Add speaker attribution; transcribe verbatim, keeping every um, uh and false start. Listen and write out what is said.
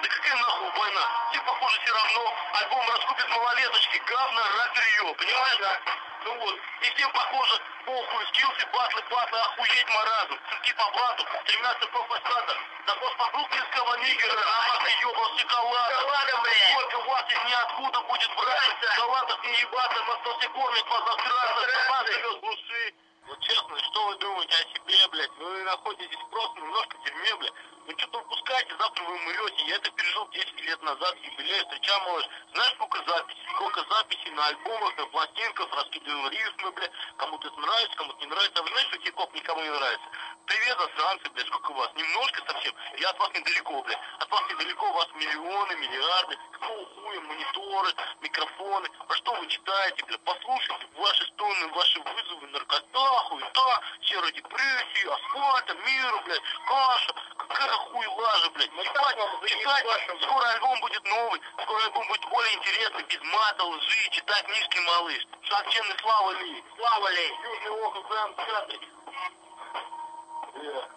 Speaker 1: Да какая нахуй война? Тебе, похоже, все равно. Альбом раскупит малолеточки, говно, рэперье, понимаешь? Да. Ну вот. И всем, похоже, похуй, скилсы, батлы, батлы, охуеть маразм. Сынки по блату, стремятся профассада. Заход по бруклинского нигера, а мать ебал шоколада.
Speaker 2: Шоколада, блядь.
Speaker 1: Сколько вас из ниоткуда будет брать? Шоколадов не ебаться, на столсе кормить, позавтраться. Сама живет в уши. Вот честно, что вы думаете о себе, блядь? Вы находитесь просто немножко в тюрьме, блядь. Ну что-то упускайте, завтра вы умрете. Я это пережил десять лет назад, юбилей встреча, малыш. Знаешь, сколько записей? Сколько записей на альбомах, на пластинках, раскидываем рифмы, блядь. Кому-то это нравится, кому-то не нравится. А вы знаете, что хип-хоп никому не нравится? Привет, засранцы, блядь, сколько у вас? Немножко совсем? Я от вас недалеко, блядь. От вас недалеко, у вас миллионы, миллиарды. Какого хуя, мониторы, микрофоны. А что вы читаете, блядь? Послушайте ваши стоны, ваши вызовы, наркота, хуета, серой депрессии, асфальта, мира, блядь, каша. Какая хуй лажа, блядь. Читать, читать, скоро альбом будет новый, скоро альбом будет более интересный, без мата, лжи, читай книжки, малыш. Шахтенный Слава Ли.
Speaker 2: Слава Ли.
Speaker 1: Южный округ, Б М пятый.